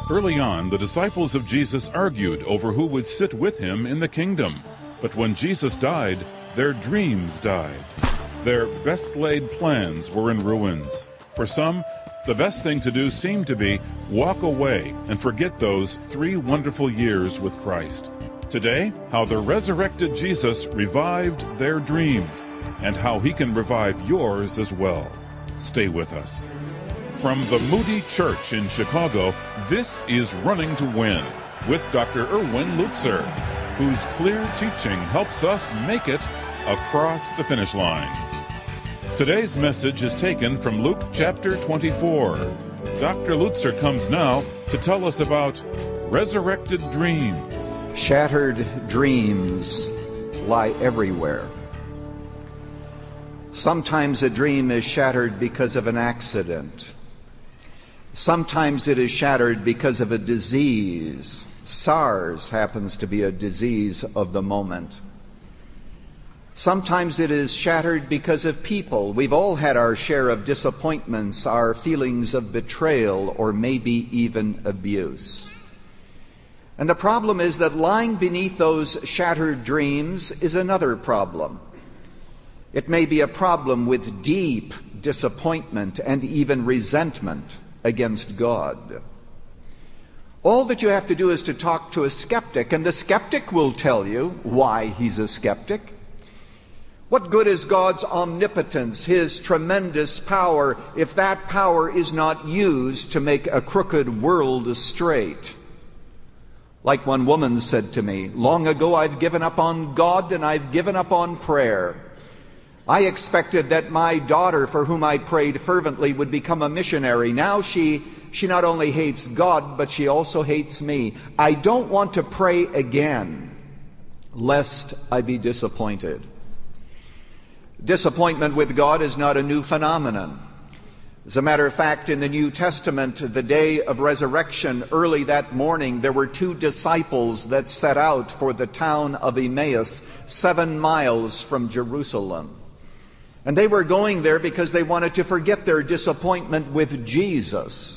Early on, the disciples of Jesus argued over who would sit with him in the kingdom. But when Jesus died, their dreams died. Their best-laid plans were in ruins. For some, the best thing to do seemed to be walk away and forget those 3 wonderful years with Christ. Today, how the resurrected Jesus revived their dreams, and how he can revive yours as well. Stay with us. From the Moody Church in Chicago, this is Running to Win with Dr. Erwin Lutzer, whose clear teaching helps us make it across the finish line. Today's message is taken from Luke chapter 24. Dr. Lutzer comes now to tell us about resurrected dreams. Shattered dreams lie everywhere. Sometimes a dream is shattered because of an accident. Sometimes it is shattered because of a disease. SARS happens to be a disease of the moment. Sometimes it is shattered because of people. We've all had our share of disappointments, our feelings of betrayal, or maybe even abuse. And the problem is that lying beneath those shattered dreams is another problem. It may be a problem with deep disappointment and even resentment against God. All that you have to do is to talk to a skeptic, and the skeptic will tell you why he's a skeptic. What good is God's omnipotence, his tremendous power, if that power is not used to make a crooked world straight? Like one woman said to me, long ago I've given up on God and I've given up on prayer. I expected that my daughter, for whom I prayed fervently, would become a missionary. Now she not only hates God, but she also hates me. I don't want to pray again, lest I be disappointed. Disappointment with God is not a new phenomenon. As a matter of fact, in the New Testament, the day of resurrection, early that morning, there were 2 disciples that set out for the town of Emmaus, 7 miles from Jerusalem. And they were going there because they wanted to forget their disappointment with Jesus.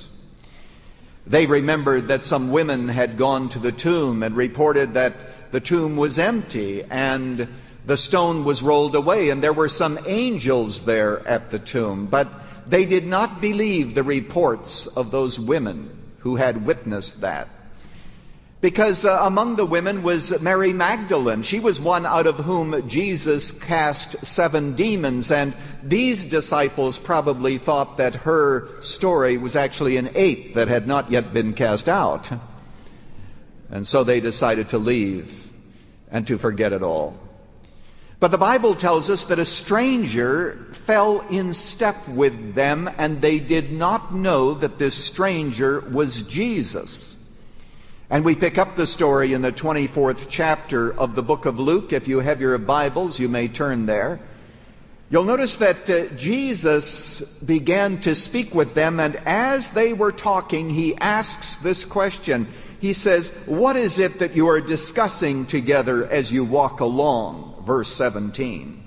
They remembered that some women had gone to the tomb and reported that the tomb was empty and the stone was rolled away, and there were some angels there at the tomb. But they did not believe the reports of those women who had witnessed that. Because among the women was Mary Magdalene. She was one out of whom Jesus cast 7 demons, and these disciples probably thought that her story was actually an 8th that had not yet been cast out. And so they decided to leave and to forget it all. But the Bible tells us that a stranger fell in step with them, and they did not know that this stranger was Jesus. And we pick up the story in the 24th chapter of the book of Luke. If you have your Bibles, you may turn there. You'll notice that Jesus began to speak with them, and as they were talking, he asks this question. He says, "What is it that you are discussing together as you walk along?" Verse 17.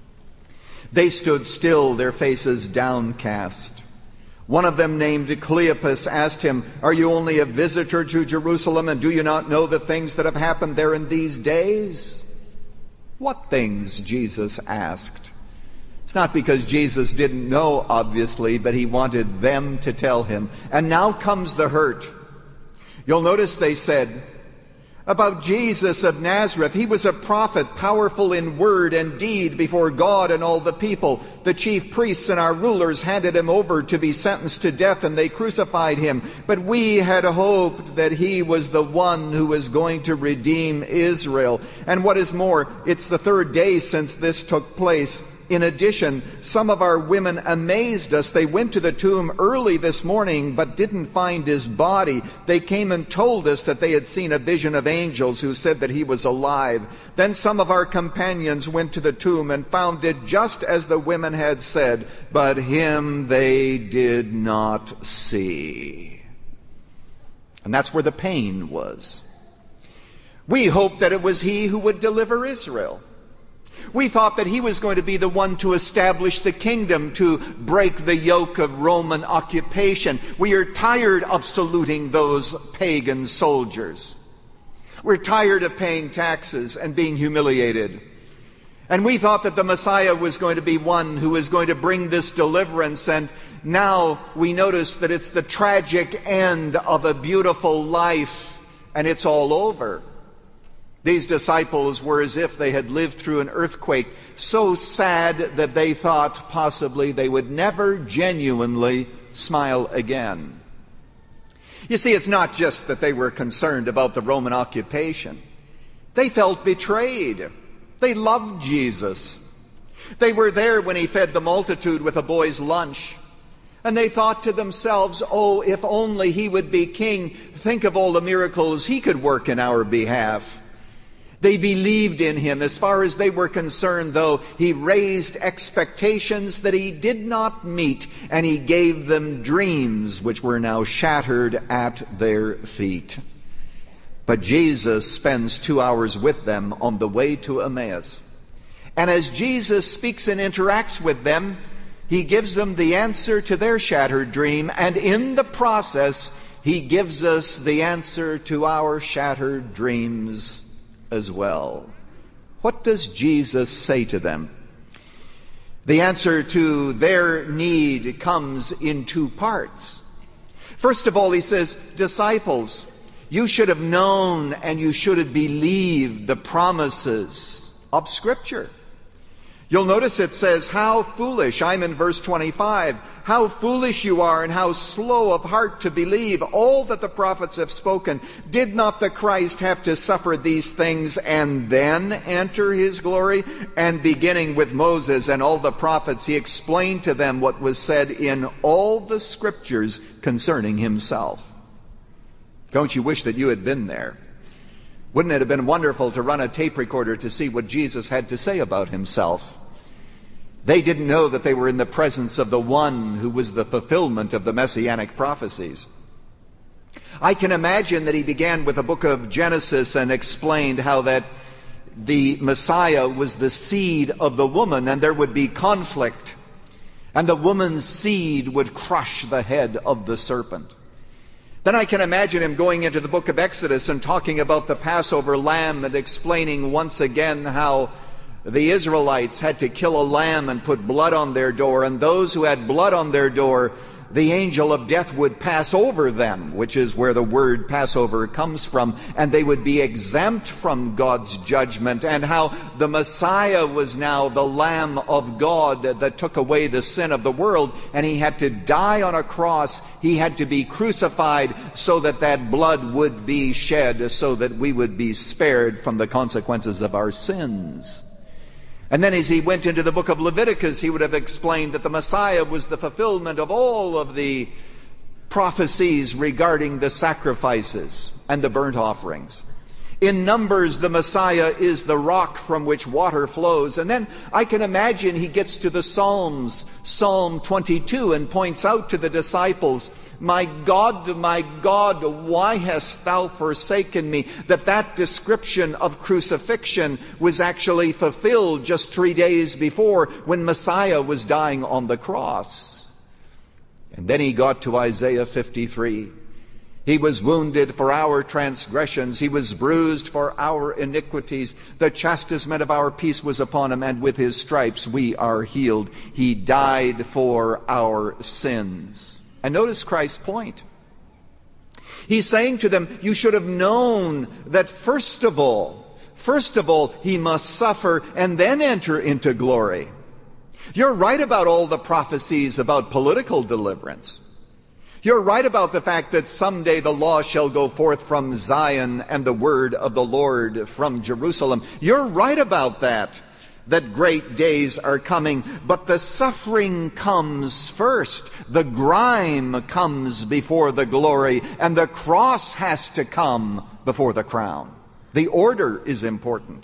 They stood still, their faces downcast. One of them, named Cleopas, asked him, "Are you only a visitor to Jerusalem, and do you not know the things that have happened there in these days?" What things? Jesus asked. It's not because Jesus didn't know, obviously, but he wanted them to tell him. And now comes the hurt. You'll notice they said, about Jesus of Nazareth, he was a prophet, powerful in word and deed before God and all the people. The chief priests and our rulers handed him over to be sentenced to death, and they crucified him. But we had hoped that he was the one who was going to redeem Israel. And what is more, it's the 3rd day since this took place. In addition, some of our women amazed us. They went to the tomb early this morning but didn't find his body. They came and told us that they had seen a vision of angels who said that he was alive. Then some of our companions went to the tomb and found it just as the women had said, but him they did not see. And that's where the pain was. We hoped that it was he who would deliver Israel. We thought that he was going to be the one to establish the kingdom, to break the yoke of Roman occupation. We are tired of saluting those pagan soldiers. We're tired of paying taxes and being humiliated. And we thought that the Messiah was going to be one who was going to bring this deliverance. And now we notice that it's the tragic end of a beautiful life, and it's all over. These disciples were as if they had lived through an earthquake, so sad that they thought possibly they would never genuinely smile again. You see, it's not just that they were concerned about the Roman occupation. They felt betrayed. They loved Jesus. They were there when he fed the multitude with a boy's lunch. And they thought to themselves, oh, if only he would be king. Think of all the miracles he could work in our behalf. They believed in him. As far as they were concerned, though, he raised expectations that he did not meet, and he gave them dreams which were now shattered at their feet. But Jesus spends 2 hours with them on the way to Emmaus. And as Jesus speaks and interacts with them, he gives them the answer to their shattered dream, and in the process, he gives us the answer to our shattered dreams as well. What does Jesus say to them? The answer to their need comes in 2 parts. First of all, he says, disciples, you should have known and you should have believed the promises of Scripture. You'll notice it says, how foolish. I'm in verse 25. How foolish you are and how slow of heart to believe all that the prophets have spoken. Did not the Christ have to suffer these things and then enter his glory? And beginning with Moses and all the prophets, he explained to them what was said in all the Scriptures concerning himself. Don't you wish that you had been there? Wouldn't it have been wonderful to run a tape recorder to see what Jesus had to say about himself? They didn't know that they were in the presence of the one who was the fulfillment of the messianic prophecies. I can imagine that he began with the book of Genesis and explained how that the Messiah was the seed of the woman, and there would be conflict, and the woman's seed would crush the head of the serpent. Then I can imagine him going into the book of Exodus and talking about the Passover lamb and explaining once again how the Israelites had to kill a lamb and put blood on their door, and those who had blood on their door, the angel of death would pass over them, which is where the word Passover comes from, and they would be exempt from God's judgment, and how the Messiah was now the Lamb of God that took away the sin of the world, and he had to die on a cross. He had to be crucified so that that blood would be shed, so that we would be spared from the consequences of our sins. And then as he went into the book of Leviticus, he would have explained that the Messiah was the fulfillment of all of the prophecies regarding the sacrifices and the burnt offerings. In Numbers, the Messiah is the rock from which water flows. And then I can imagine he gets to the Psalms, Psalm 22, and points out to the disciples, my God, why hast thou forsaken me? That description of crucifixion was actually fulfilled just 3 days before when Messiah was dying on the cross. And then he got to Isaiah 53. He was wounded for our transgressions. He was bruised for our iniquities. The chastisement of our peace was upon him, and with his stripes we are healed. He died for our sins. And notice Christ's point. He's saying to them, you should have known that first of all, he must suffer and then enter into glory. You're right about all the prophecies about political deliverance. You're right about the fact that someday the law shall go forth from Zion and the word of the Lord from Jerusalem. You're right about that great days are coming. But the suffering comes first. The grime comes before the glory, and the cross has to come before the crown. The order is important.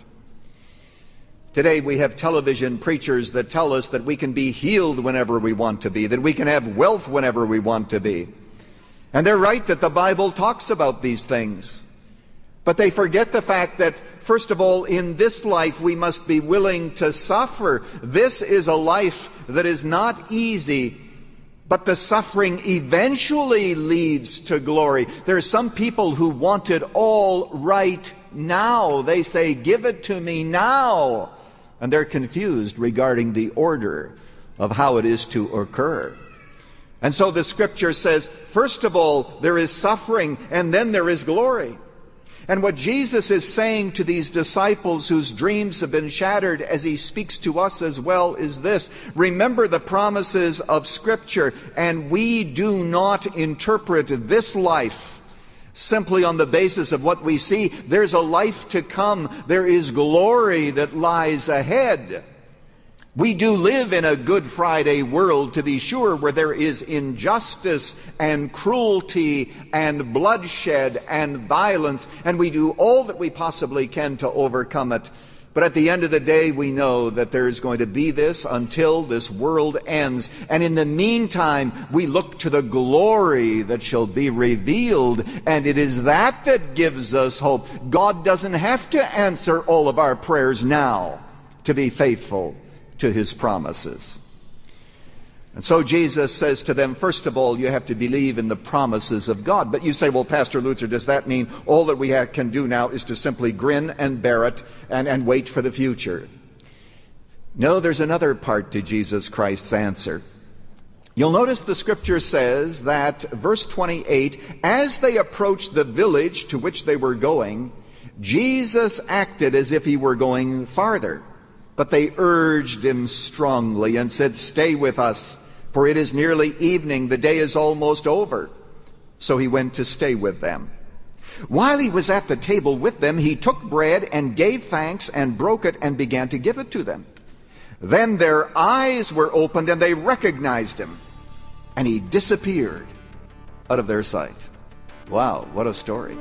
Today we have television preachers that tell us that we can be healed whenever we want to be, that we can have wealth whenever we want to be. And they're right that the Bible talks about these things. But they forget the fact that, first of all, in this life we must be willing to suffer. This is a life that is not easy, but the suffering eventually leads to glory. There are some people who want it all right now. They say, "Give it to me now." And they're confused regarding the order of how it is to occur. And so the Scripture says, first of all, there is suffering, and then there is glory. And what Jesus is saying to these disciples whose dreams have been shattered, as He speaks to us as well, is this: remember the promises of Scripture, and we do not interpret this life simply on the basis of what we see. There's a life to come. There is glory that lies ahead. We do live in a Good Friday world, to be sure, where there is injustice and cruelty and bloodshed and violence, and we do all that we possibly can to overcome it. But at the end of the day, we know that there is going to be this until this world ends. And in the meantime, we look to the glory that shall be revealed, and it is that that gives us hope. God doesn't have to answer all of our prayers now to be faithful to His promises. And so Jesus says to them, first of all, you have to believe in the promises of God. But you say, well, Pastor Lutzer, does that mean all that we can do now is to simply grin and bear it and wait for the future? No, there's another part to Jesus Christ's answer. You'll notice the Scripture says that, verse 28, as they approached the village to which they were going, Jesus acted as if He were going farther. But they urged Him strongly and said, "Stay with us, for it is nearly evening. The day is almost over." So He went to stay with them. While He was at the table with them, He took bread and gave thanks and broke it and began to give it to them. Then their eyes were opened and they recognized Him, and He disappeared out of their sight. Wow, what a story.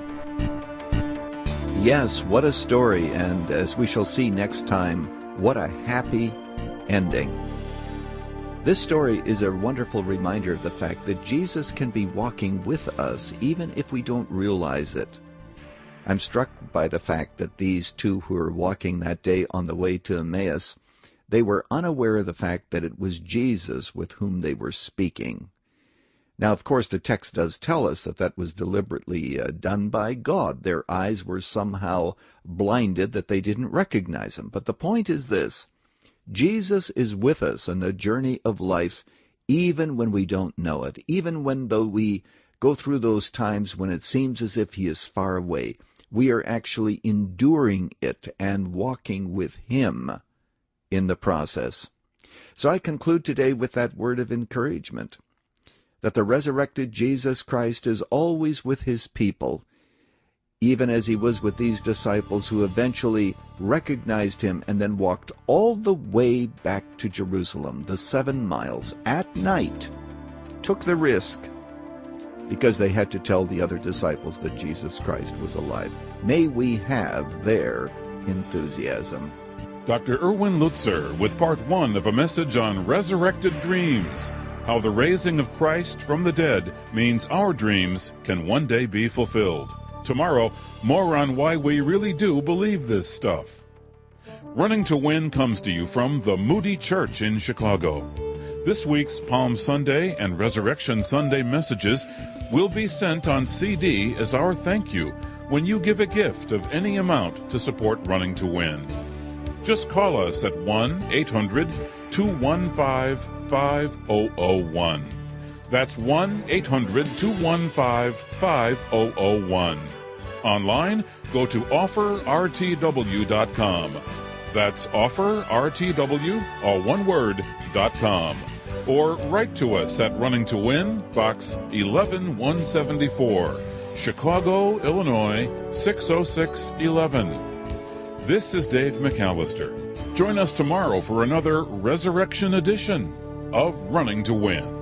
Yes, what a story, and as we shall see next time, what a happy ending. This story is a wonderful reminder of the fact that Jesus can be walking with us even if we don't realize it. I'm struck by the fact that these two who were walking that day on the way to Emmaus, they were unaware of the fact that it was Jesus with whom they were speaking. Now, of course, the text does tell us that that was deliberately done by God. Their eyes were somehow blinded that they didn't recognize Him. But the point is this: Jesus is with us on the journey of life even when we don't know it, even when though we go through those times when it seems as if He is far away. We are actually enduring it and walking with Him in the process. So I conclude today with that word of encouragement, that the resurrected Jesus Christ is always with His people, even as He was with these disciples who eventually recognized Him and then walked all the way back to Jerusalem, the 7 miles, at night, took the risk because they had to tell the other disciples that Jesus Christ was alive. May we have their enthusiasm. Dr. Erwin Lutzer with part 1 of a message on resurrected dreams. How the raising of Christ from the dead means our dreams can one day be fulfilled. Tomorrow, more on why we really do believe this stuff. Running to Win comes to you from the Moody Church in Chicago. This week's Palm Sunday and Resurrection Sunday messages will be sent on CD as our thank you when you give a gift of any amount to support Running to Win. Just call us at 1-800-215-5001. That's 1-800-215-5001. Online, go to offerrtw.com. That's offerrtw, all one word, .com. Or write to us at Running to Win, Box 11174, Chicago, Illinois 60611. This is Dave McAllister. Join us tomorrow for another Resurrection edition of Running to Win.